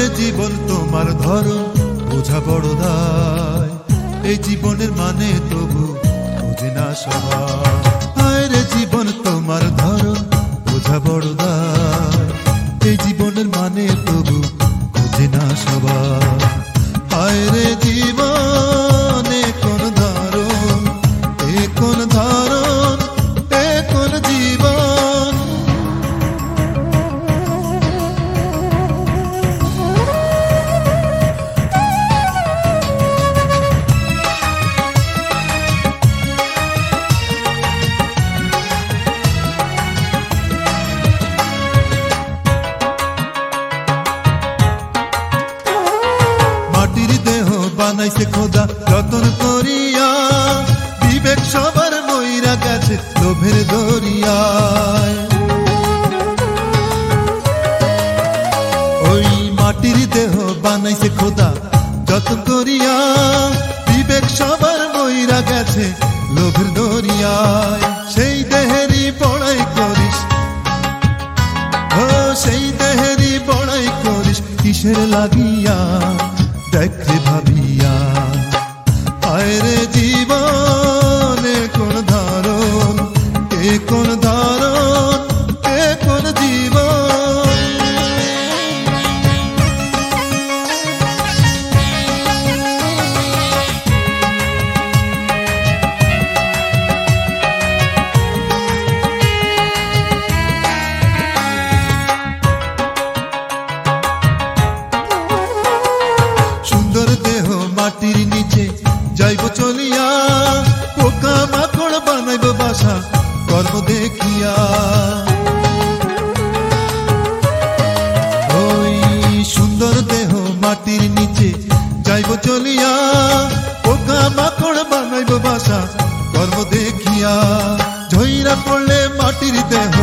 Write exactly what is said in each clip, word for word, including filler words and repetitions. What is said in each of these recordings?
রে জীবন তোমার ধরন বোঝা বড় দায়, এই জীবনের মানে তবু বুঝে না সবাই। হায় রে জীবন তোমার ধরন বোঝা বড় দায়, এই জীবনের মানে তবু বুঝে না সবাই। হায় রে জীবন এ কোন ধরন, এ কোন ধরন, এ কোন জীবন। মাটির দেহ বানাইছে খোদা যতন করিয়া, বিবেক সবার মইরা গেছে লোভের দরিয়ায়। ওই মাটির দেহ বানাইছে খোদা যতন করিয়া, বিবেক সবার মইরা গেছে লোভের দরিয়ায়। সেই দেহেরই বড়াই করিস, ও সেই দেহেরই বড়াই করিস কিসের লাগিয়া, দেখে ভাবিয়া। হায় রে জীবন এ কোন ধরন, এ কোন ধরন, এ কোন জীবন। সুন্দর দেহ মাটির নিচে যাইব চলিয়া, পোকা মাকড় বানাইব বাসা কর্ম দেখিয়া। ওই সুন্দর দেহ মাটির নিচে যাইব চলিয়া, পোকা মাকড় বানাইব বাসা কর্ম দেখিয়া। ঝইরা পড়লে মাটির দেহ,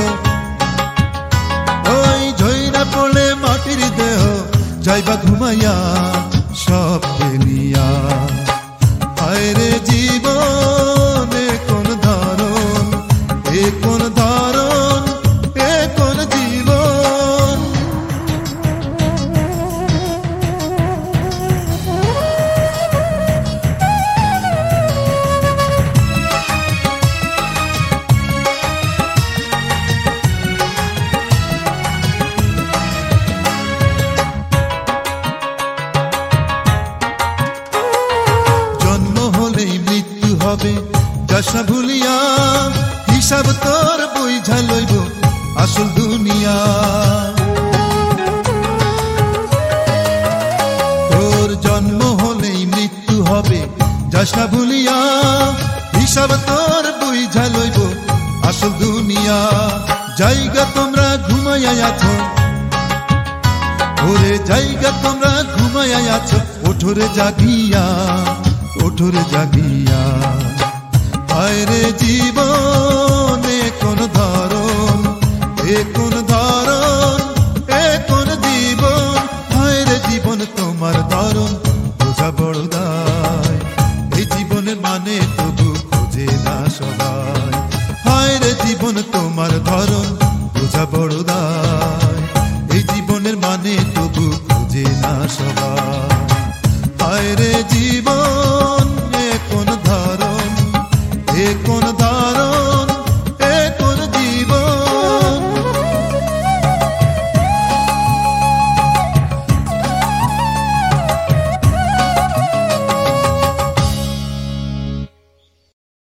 ওই ঝইরা পড়লে মাটির দেহ যাইবা ঘুমাইয়া সব ফেলিয়া। হায় রে জীবন এ কোন ধরন, এ কোন ধরন, এ কোন জীবন। হবে দশা ভুলিয়া, হিসাব তোর বুঝা লইব আসল দুনিয়া। তোর জন্ম হলেই মৃত্যু হবে দশা ভুলিয়া, হিসাব তোর বুঝা লইব আসল দুনিয়া। জায়গা তোমরা ঘুমাইয়া আছো, ওরে জায়গা তোমরা ঘুমাইয়া আছো, ওঠরে জাগিয়া, ওঠরে জাগিয়া। হায় রে জীবন এ কোন ধরন, এ কোন ধরন, এ কোন জীবন। হায় রে জীবন তোমার ধরন বোঝা বড় দায়, এই জীবনের মানে তবু খোঁজে না সবাই। হায় রে জীবন তোমার ধরন বোঝা বড় দায়, এই জীবনের মানে তবু খোঁজে না সবাই। হায় রে জীবন